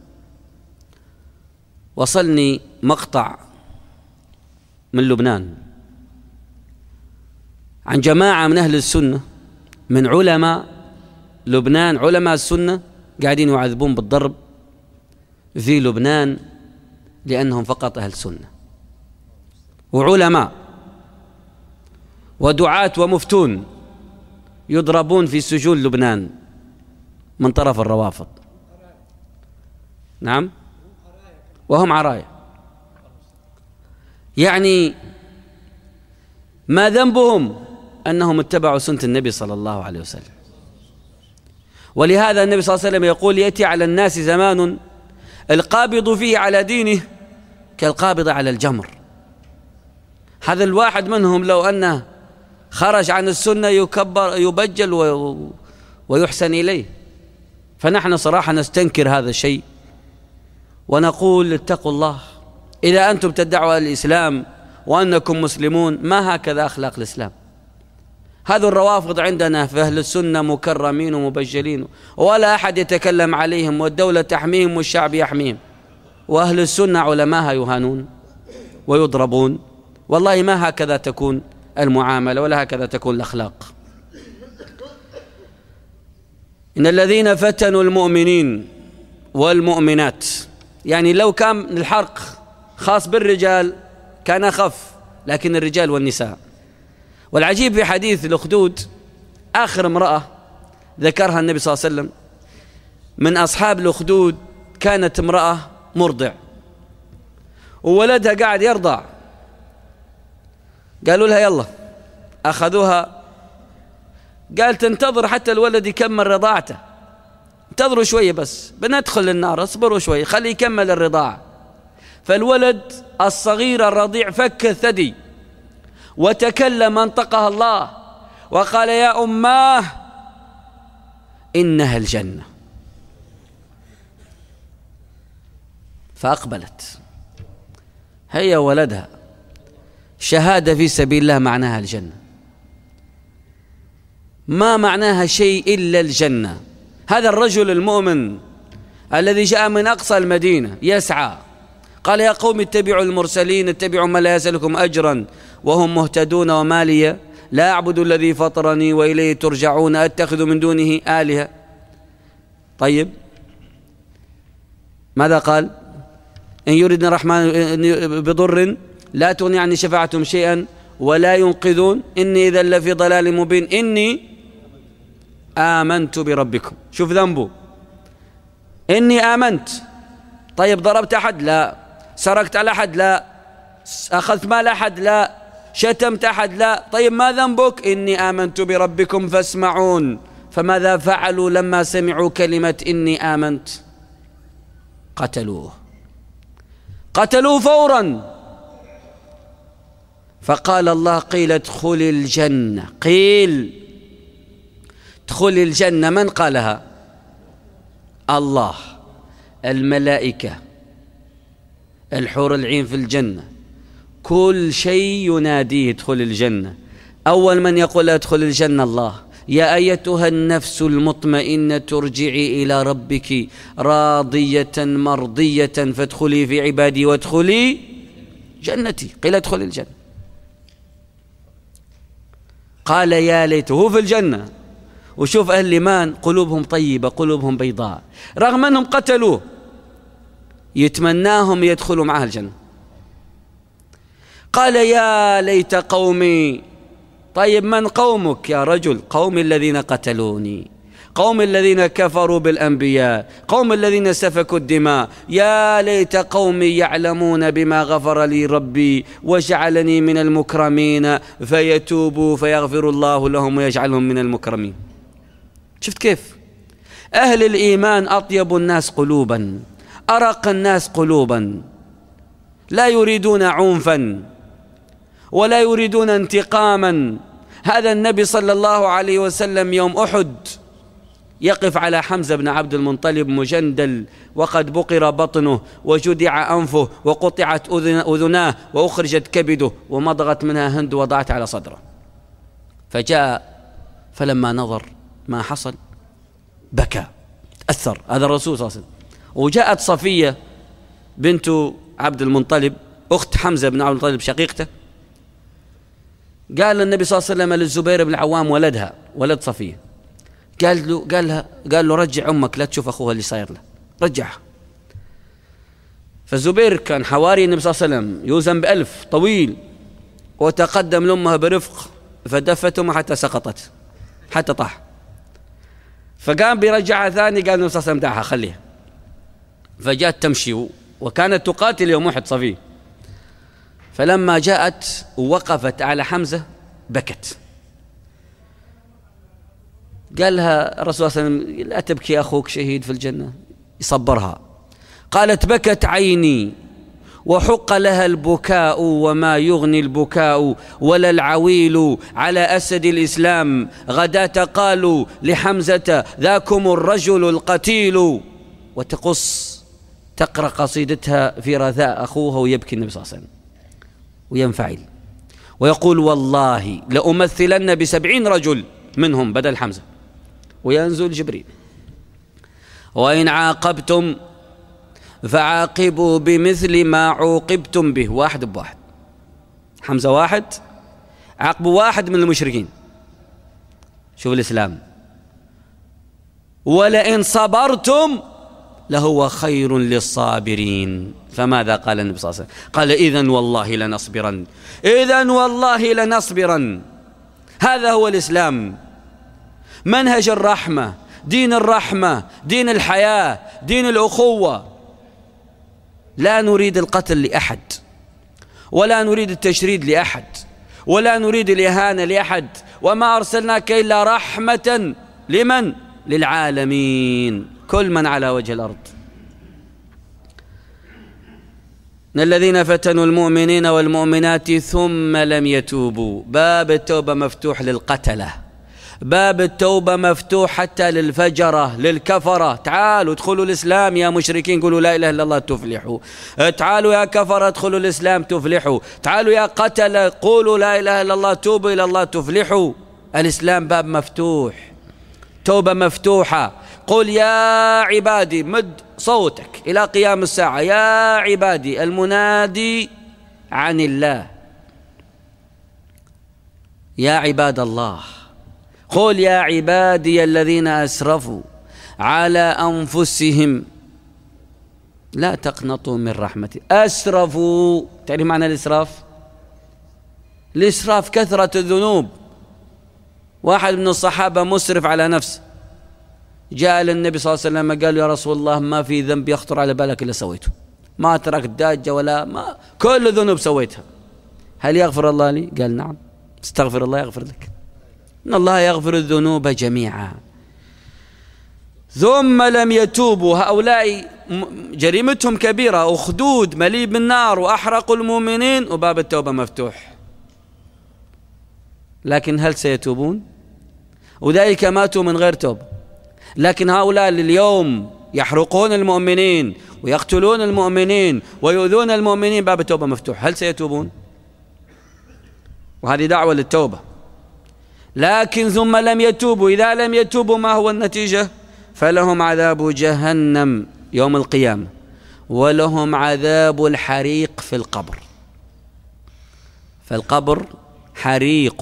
وصلني مقطع من لبنان عن جماعة من أهل السنة، من علماء لبنان، علماء السنة قاعدين يعذبون بالضرب في لبنان لأنهم فقط أهل سنة، وعلماء ودعاة ومفتون يضربون في سجون لبنان من طرف الروافض. نعم، وهم عرايا. يعني ما ذنبهم؟ أنهم اتبعوا سنة النبي صلى الله عليه وسلم. ولهذا النبي صلى الله عليه وسلم يقول: يأتي على الناس زمان القابض فيه على دينه كالقابض على الجمر. هذا الواحد منهم لو أنه خرج عن السنة يبجل ويحسن إليه. فنحن صراحة نستنكر هذا الشيء ونقول: اتقوا الله، إذا أنتم تدعوا الإسلام وأنكم مسلمون، ما هكذا أخلاق الإسلام. هذا الروافض عندنا في أهل السنة مكرمين ومبجلين، ولا أحد يتكلم عليهم، والدولة تحميهم والشعب يحميهم، وأهل السنة علماها يهانون ويضربون. والله ما هكذا تكون المعاملة ولا هكذا تكون الأخلاق. إن الذين فتنوا المؤمنين والمؤمنات، يعني لو كان الحرق خاص بالرجال كان أخف، لكن الرجال والنساء. والعجيب في حديث الأخدود آخر امرأة ذكرها النبي صلى الله عليه وسلم من أصحاب الأخدود كانت امرأة مرضع وولدها قاعد يرضع. قالوا لها يلا، أخذوها، قال تنتظر حتى الولد يكمل رضاعته، انتظروا شوية بس بندخل النار، اصبروا شوية خليه يكمل الرضاعة. فالولد الصغير الرضيع فك الثدي وتكلم، انطقها الله وقال: يا أماه إنها الجنة. فأقبلت هي ولدها، شهادة في سبيل الله معناها الجنة، ما معناها شيء إلا الجنة. هذا الرجل المؤمن الذي جاء من أقصى المدينة يسعى، قال: يا قوم اتبعوا المرسلين، اتبعوا ما لا يسألكم أجرا وهم مهتدون، وما لي لا أعبد الذي فطرني وإليه ترجعون، أتخذ من دونه آلهة. طيب ماذا قال؟ إن يردنا الرحمن بضر لا تغني عني شفاعتهم شيئا ولا ينقذون، إني إذا لفي ضلال مبين، إني آمنت بربكم. شوف ذنبه، إني آمنت. طيب ضربت أحد؟ لا. سرقت على أحد؟ لا. أخذت مال أحد؟ لا. شتمت أحد؟ لا. طيب ما ذنبك؟ إني آمنت بربكم فاسمعون. فماذا فعلوا لما سمعوا كلمة إني آمنت؟ قتلوه فورا. فقال الله: قيل ادخل الجنة. قيل ادخل الجنة، من قالها؟ الله، الملائكة، الحور العين في الجنة، كل شيء يناديه ادخل الجنة. أول من يقول ادخل الجنة الله: يا أيتها النفس المطمئنة ارجعي إلى ربك راضية مرضية فادخلي في عبادي وادخلي جنتي. قيل ادخل الجنة. قال: يا ليته، هو في الجنة، وشوف أهل الإيمان قلوبهم طيبة، قلوبهم بيضاء، رغم أنهم قتلوه يتمناهم يدخلوا معه الجنة. قال: يا ليت قومي. طيب من قومك يا رجل؟ قوم الذين قتلوني، قوم الذين كفروا بالأنبياء، قوم الذين سفكوا الدماء. يا ليت قومي يعلمون بما غفر لي ربي وجعلني من المكرمين فيتوبوا فيغفر الله لهم ويجعلهم من المكرمين. شفت كيف؟ أهل الإيمان أطيب الناس قلوبا، أرق الناس قلوبا، لا يريدون عنفا ولا يريدون انتقاما. هذا النبي صلى الله عليه وسلم يوم أحد يقف على حمزة بن عبد المطلب مجندل وقد بقر بطنه وجدع أنفه وقطعت أذناه وأخرجت كبده ومضغت منها هند وضعت على صدره. فجاء فلما نظر ما حصل بكى، أثر هذا الرسول صلى الله عليه وسلم. وجاءت صفية بنت عبد المطلب أخت حمزة بن عبد المطلب شقيقته، قال النبي صلى الله عليه وسلم للزبير بن العوام ولدها، ولد صفية، قال له رجع أمك لا تشوف أخوها اللي صاير له، رجعها. فالزبير كان حواري النبي صلى الله عليه وسلم، يوزن ب1000 طويل، وتقدم لأمها برفق فدفتهم حتى سقطت، حتى طاح. فقام بيرجعها ثاني، قال النبي صلى الله عليه وسلم دعها خليها. فجاءت تمشي وكانت تقاتل يوم أحد صفية. فلما جاءت ووقفت على حمزة بكت. قال لها الرسول صلى الله عليه وسلم لا تبكي، أخوك شهيد في الجنة، يصبرها. قالت بكت عيني وحق لها البكاء وما يغني البكاء ولا العويل على أسد الإسلام، غداة قالوا لحمزة ذاكم الرجل القتيل. وتقص تقرأ قصيدتها في رثاء أخوها ويبكي النبي صلى الله عليه وسلم وينفعل ويقول والله لأمثلن ب70 رجل منهم بدل حمزة. وينزل جبريل وإن عاقبتم فعاقبوا بمثل ما عوقبتم به، واحد بواحد. حمزة واحد، عاقبوا واحد من المشركين. شوف الإسلام. ولئن صبرتم لهو خير للصابرين. فماذا قال النبي صلى الله عليه وسلم؟ قال إذن والله لنصبرن، إذن والله لنصبرن. هذا هو الإسلام، منهج الرحمة، دين الرحمة، دين الحياة، دين الأخوة. لا نريد القتل لأحد، ولا نريد التشريد لأحد، ولا نريد الإهانة لأحد. وما أرسلناك إلا رحمة لمن؟ للعالمين، كل من على وجه الأرض. من الذين فتنوا المؤمنين والمؤمنات ثم لم يتوبوا. باب التوبة مفتوح للقتلة، باب التوبة مفتوح حتى للفجرة للكفرة. تعالوا ادخلوا الإسلام يا مشركين، قولوا لا إله إلا الله تفلحوا. تعالوا يا كفرة ادخلوا الإسلام تفلحوا. تعالوا يا قتلة قولوا لا إله إلا الله توبوا إلى الله تفلحوا. الإسلام باب مفتوح، توبة مفتوحة. قل يا عبادي، مد صوتك إلى قيام الساعة، يا عبادي، المنادي عن الله، يا عباد الله. قل يا عبادي الذين أسرفوا على أنفسهم لا تقنطوا من رحمتي. أسرفوا، تعرف معنى الإسراف؟ الإسراف كثرة الذنوب. واحد من الصحابة مسرف على نفسه، جاء للنبي صلى الله عليه وسلم قال يا رسول الله ما في ذنب يخطر على بالك إلا سويته، ما تركت داجة ولا ما، كل الذنوب سويتها، هل يغفر الله لي؟ قال نعم، استغفر الله يغفر لك، إن الله يغفر الذنوب جميعا. ثم لم يتوبوا. هؤلاء جريمتهم كبيرة، أخدود مليء بالنار وأحرقوا المؤمنين وباب التوبة مفتوح. لكن هل سيتوبون؟ أولئك ماتوا من غير توبة. لكن هؤلاء اليوم يحرقون المؤمنين ويقتلون المؤمنين ويؤذون المؤمنين، باب التوبة مفتوح، هل سيتوبون؟ وهذه دعوة للتوبة. لكن ثم لم يتوبوا. إذا لم يتوبوا ما هو النتيجة؟ فلهم عذاب جهنم يوم القيامة، ولهم عذاب الحريق في القبر. فالقبر حريق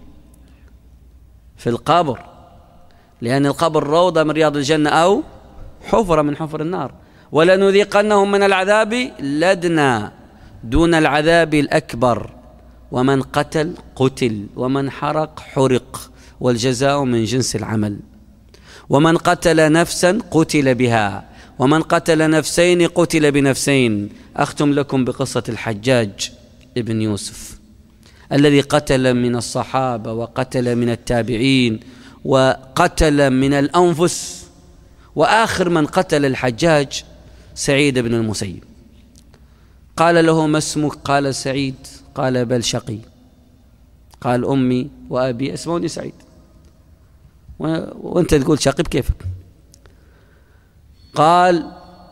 في القبر، لأن القبر روضة من رياض الجنة أو حفرة من حفر النار. ولنذيقنهم من العذاب لدنا دون العذاب الأكبر. ومن قتل قتل، ومن حرق حرق، والجزاء من جنس العمل. ومن قتل نفسا قتل بها، ومن قتل نفسين قتل بنفسين. أختم لكم بقصة الحجاج ابن يوسف الذي قتل من الصحابة وقتل من التابعين وقتل من الأنفس. وآخر من قتل الحجاج سعيد بن المسيب. قال له ما اسمك؟ قال سعيد. قال بل شقي. قال أمي وأبي اسموني سعيد، وأنت تقول شقي بكيفك؟ قال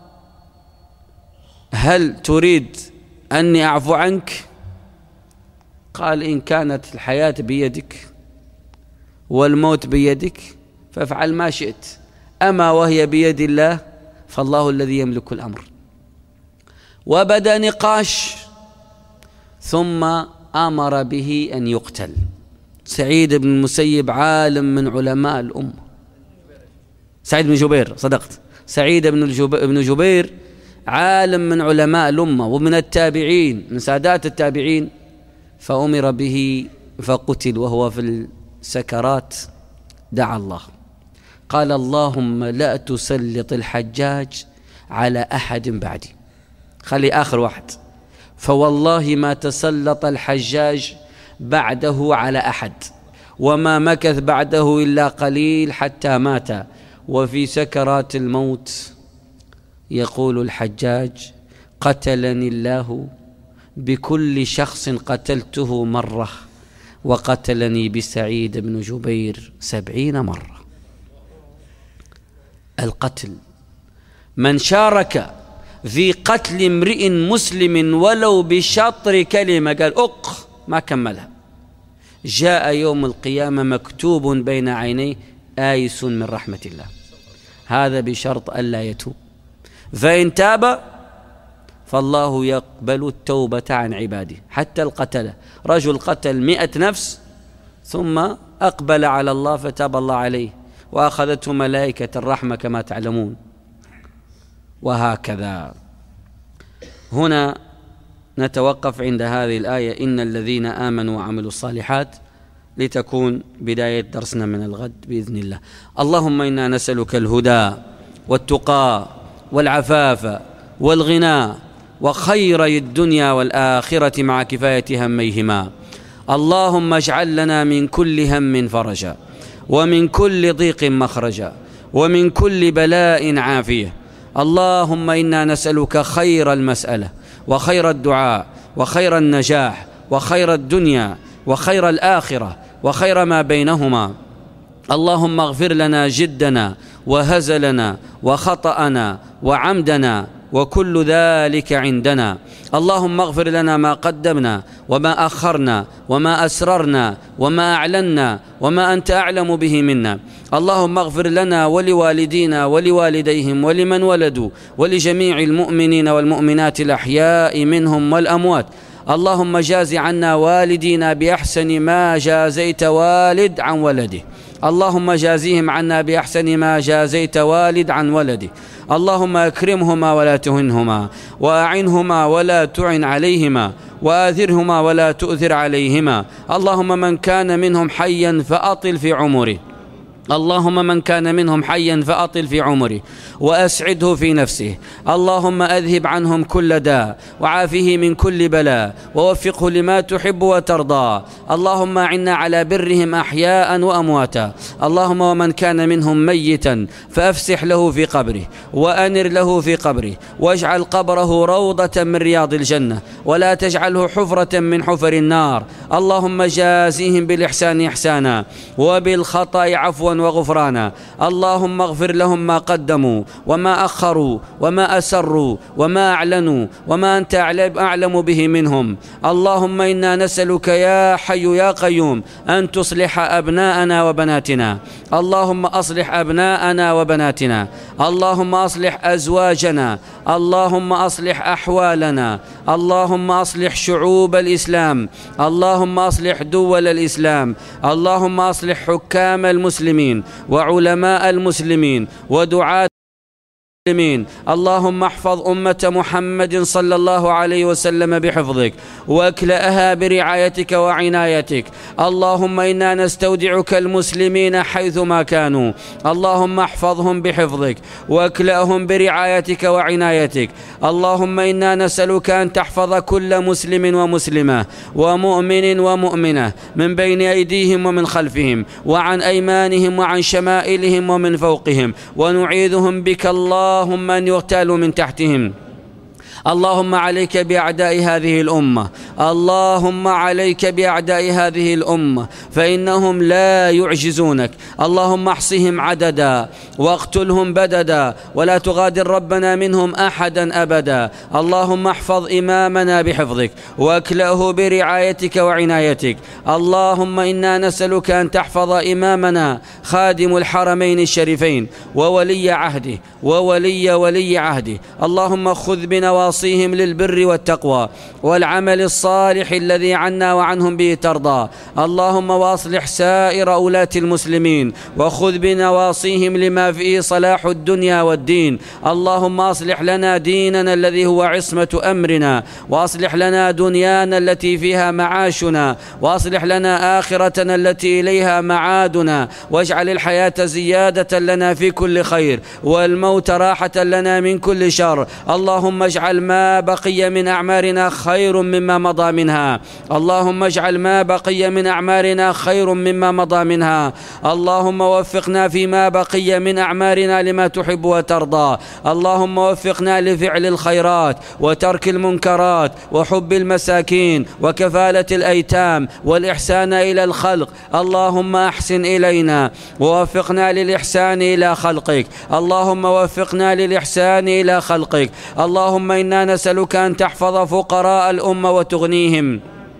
هل تريد أني أعفو عنك؟ قال إن كانت الحياة بيدك والموت بيدك فافعل ما شئت، أما وهي بيد الله فالله الذي يملك الأمر. وبدأ نقاش، ثم أمر به أن يقتل. سعيد بن المسيب عالم من علماء الأمة. سعيد بن جبير، صدقت، سعيد بن جبير عالم من علماء الأمة ومن التابعين، من سادات التابعين. فأمر به فقتل وهو في السكرات. دعا الله، قال اللهم لا تسلط الحجاج على أحد بعدي، خلي آخر واحد. فوالله ما تسلط الحجاج بعده على أحد، وما مكث بعده إلا قليل حتى مات. وفي سكرات الموت يقول الحجاج: قتلني الله بكل شخص قتلته مرة، وقتلني بسعيد بن جبير 70 مرة. القتل، من شارك في قتل امرئ مسلم ولو بشطر كلمة، قال ما كملها، جاء يوم القيامة مكتوب بين عينيه آيس من رحمة الله. هذا بشرط ألا يتوب، فإن تاب فالله يقبل التوبة عن عباده. حتى القتلة، رجل قتل 100 نفس ثم أقبل على الله فتاب الله عليه وأخذته ملائكة الرحمة كما تعلمون. وهكذا. هنا نتوقف عند هذه الآية: إن الذين آمنوا وعملوا الصالحات، لتكون بداية درسنا من الغد بإذن الله. اللهم إنا نسألك الهدى والتقى والعفاف والغنى وخيري الدنيا والآخرة مع كفاية هميهما. اللهم اجعل لنا من كل هم فرجا، ومن كل ضيق مخرجا، ومن كل بلاء عافية. اللهم إنا نسألك خير المسألة وخير الدعاء وخير النجاح وخير الدنيا وخير الآخرة وخير ما بينهما. اللهم اغفر لنا جدنا وهزلنا وخطأنا وعمدنا وكل ذلك عندنا. اللهم اغفر لنا ما قدمنا وما أخرنا وما أسررنا وما أعلنا وما أنت أعلم به منا. اللهم اغفر لنا ولوالدينا ولوالديهم ولمن ولدوا ولجميع المؤمنين والمؤمنات الأحياء منهم والأموات. اللهم جاز عنا والدينا بأحسن ما جازيت والد عن ولده. اللهم جازيهم عنا بأحسن ما جازيت والد عن ولده. اللهم أكرمهما ولا تهنهما، وأعنهما ولا تعن عليهما، وآثرهما ولا تؤثر عليهما. اللهم من كان منهم حيا فأطل في عمره، اللهم من كان منهم حيا فأطل في عمره وأسعده في نفسه. اللهم أذهب عنهم كل داء وعافه من كل بلاء ووفقه لما تحب وترضى. اللهم أعنا على برهم أحياء وأمواتا. اللهم ومن كان منهم ميتا فأفسح له في قبره وأنر له في قبره، واجعل قبره روضة من رياض الجنة، ولا تجعله حفرة من حفر النار. اللهم جازيهم بالإحسان إحسانا وبالخطأ عفوا وغفرانا. اللهم اغفر لهم ما قدموا وما أخروا وما أسروا وما أعلنوا وما أنت أعلم به منهم. اللهم إنا نسألك يا حي يا قيوم أن تصلح أبناءنا وبناتنا. اللهم أصلح أبناءنا وبناتنا. اللهم أصلح أزواجنا. اللهم أصلح أحوالنا. اللهم أصلح شعوب الإسلام. اللهم أصلح دول الإسلام. اللهم أصلح حكام المسلمين وعلماء المسلمين ودعاة المسلمين. اللهم احفظ أمة محمد صلى الله عليه وسلم بحفظك، واكلأها برعايتك وعنايتك. اللهم إنا نستودعك المسلمين حيثما كانوا. اللهم احفظهم بحفظك واكلأهم برعايتك وعنايتك. اللهم إنا نسألك أن تحفظ كل مسلم ومسلمة ومؤمن ومؤمنة من بين أيديهم ومن خلفهم وعن أيمانهم وعن شمائلهم ومن فوقهم، ونعيذهم بك اللهم أن يغتالوا من تحتهم. اللهم عليك بأعداء هذه الأمة. اللهم عليك بأعداء هذه الأمة فإنهم لا يعجزونك. اللهم احصهم عددا واقتلهم بددا، ولا تغادر ربنا منهم أحدا أبدا. اللهم احفظ إمامنا بحفظك واكلأه برعايتك وعنايتك. اللهم إنا نسألك أن تحفظ إمامنا خادم الحرمين الشريفين وولي عهده وولي عهده. اللهم خذ بنواصيهم للبر والتقوى والعمل الصالح الذي عنا وعنهم به ترضى. اللهم واصلح سائر أولاة المسلمين وخذ بنواصيهم لما فيه صلاح الدنيا والدين. اللهم أصلح لنا ديننا الذي هو عصمة أمرنا، وأصلح لنا دنيانا التي فيها معاشنا، وأصلح لنا آخرتنا التي إليها معادنا، واجعل الحياة زيادة لنا في كل خير والموت راحة لنا من كل شر. اللهم اجعل ما بقي من أعمارنا خير مما مضى منها. اللهم اجعل ما بقي من أعمارنا خير مما مضى منها. اللهم وفقنا فيما بقي من أعمارنا لما تحب وترضى. اللهم وفقنا لفعل الخيرات وترك المنكرات وحب المساكين وكفالة الأيتام والإحسان إلى الخلق. اللهم أحسن إلينا ووفقنا للإحسان إلى خلقك. اللهم وفقنا للإحسان إلى خلقك. اللهم إنا نسألك أن تحفظ فقراء الأمة وتغنيهم.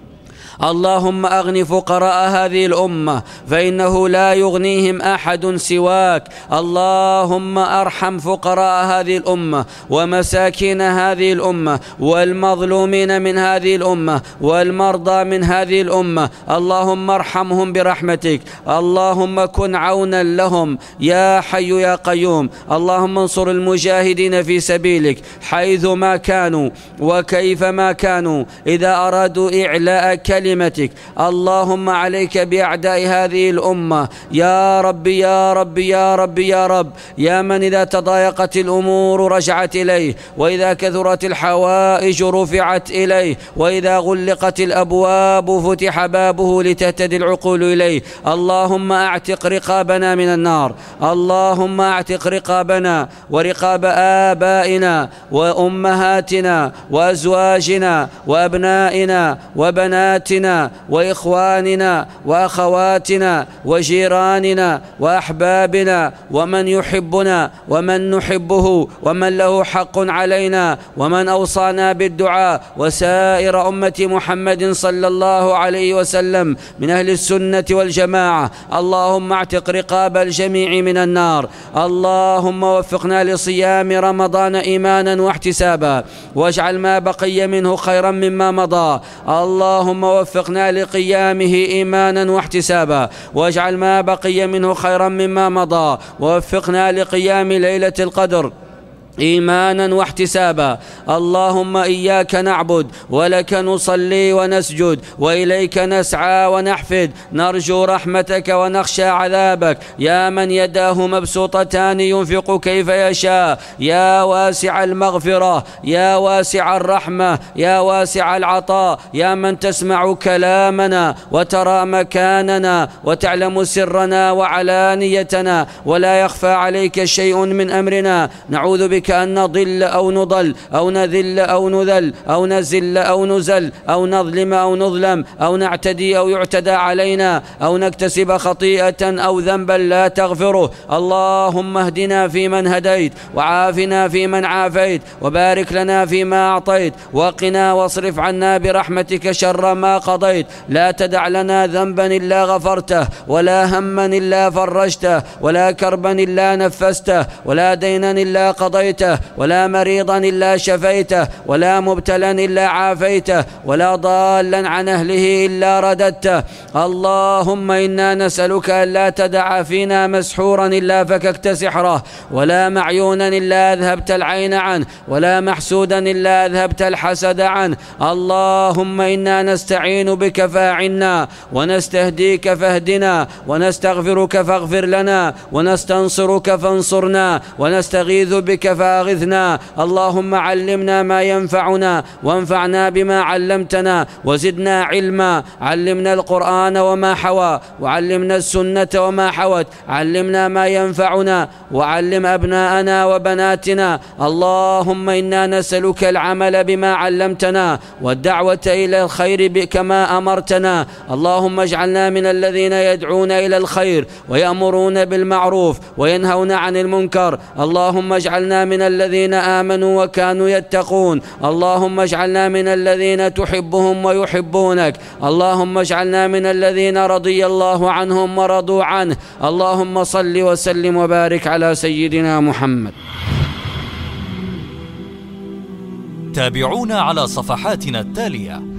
اللهم أغن فقراء هذه الأمة فإنه لا يغنيهم أحد سواك. اللهم أرحم فقراء هذه الأمة ومساكين هذه الأمة والمظلومين من هذه الأمة والمرضى من هذه الأمة. اللهم ارحمهم برحمتك. اللهم كن عونا لهم يا حي يا قيوم. اللهم انصر المجاهدين في سبيلك حيثما كانوا وكيفما كانوا إذا أرادوا إعلاء كلمتك. اللهم عليك بأعداء هذه الأمة يا رب يا رب يا رب يا رب، يا من إذا تضايقت الأمور رجعت إليه، وإذا كثرت الحوائج رفعت إليه، وإذا غلقت الأبواب فتح بابه لتهتدي العقول إليه. اللهم أعتق رقابنا من النار. اللهم أعتق رقابنا ورقاب آبائنا وأمهاتنا وأزواجنا وأبنائنا وبناتنا وإخواننا وأخواتنا وجيراننا وأحبابنا ومن يحبنا ومن نحبه ومن له حق علينا ومن أوصانا بالدعاء وسائر أمة محمد صلى الله عليه وسلم من أهل السنة والجماعة. اللهم اعتق رقاب الجميع من النار. اللهم وفقنا لصيام رمضان إيمانا واحتسابا، واجعل ما بقي منه خيرا مما مضى. اللهم وفقنا لقيامه إيمانا واحتسابا، واجعل ما بقي منه خيرا مما مضى. ووفقنا لقيام ليلة القدر إيمانا واحتسابا. اللهم إياك نعبد ولك نصلي ونسجد وإليك نسعى ونحفد، نرجو رحمتك ونخشى عذابك. يا من يداه مبسوطتان ينفق كيف يشاء، يا واسع المغفرة، يا واسع الرحمة، يا واسع العطاء، يا من تسمع كلامنا وترى مكاننا وتعلم سرنا وعلانيتنا ولا يخفى عليك شيء من أمرنا. نعوذ بك أن نضل أو نضل أو نذل أو نذل أو نزل أو نزل أو نظلم أو نظلم أو نعتدي أو يعتدى علينا أو نكتسب خطيئة أو ذنبا لا تغفره. اللهم اهدنا فيمن هديت، وعافنا فيمن عافيت، وبارك لنا فيما أعطيت، وقنا واصرف عنا برحمتك شر ما قضيت. لا تدع لنا ذنبا إلا غفرته، ولا هما إلا فرجته، ولا كربا إلا نفسته، ولا دينا إلا قضيته، ولا مريضا إلا شفيته، ولا مبتلا إلا عافيته، ولا ضالا عن أهله إلا رددته. اللهم إنا نسألك ألا تدع فينا مسحورا إلا فككت سحره، ولا معيونا إلا أذهبت العين عنه، ولا محسودا إلا أذهبت الحسد عنه. اللهم إنا نستعين بك فاعنا، ونستهديك فاهدنا، ونستغفرك فاغفر لنا، ونستنصرك فانصرنا، ونستغيث بك فاغثنا. اللهم علمنا ما ينفعنا، وانفعنا بما علمتنا، وزدنا علما. علمنا القرآن وما حوى، وعلمنا السنة وما حوت. علمنا ما ينفعنا، وعلم أبناءنا وبناتنا. اللهم إنا نسألك العمل بما علمتنا، والدعوة إلى الخير كما أمرتنا. اللهم اجعلنا من الذين يدعون إلى الخير ويأمرون بالمعروف وينهون عن المنكر. اللهم اجعلنا من الذين آمنوا وكانوا يتقون. اللهم اجعلنا من الذين تحبهم ويحبونك. اللهم اجعلنا من الذين رضي الله عنهم ورضوا عنه. اللهم صل وسلم وبارك على سيدنا محمد. تابعونا على صفحاتنا التالية: